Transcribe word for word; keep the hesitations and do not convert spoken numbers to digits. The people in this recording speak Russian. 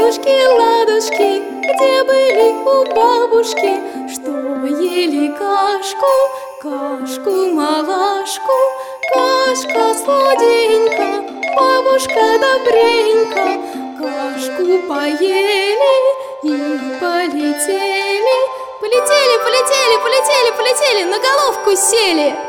ладушки, ладушки, где были у бабушки, что ели кашку, кашку-малашку. Кашка сладенька, бабушка добренька, кашку поели и полетели. Полетели, полетели, полетели, полетели, на головку сели.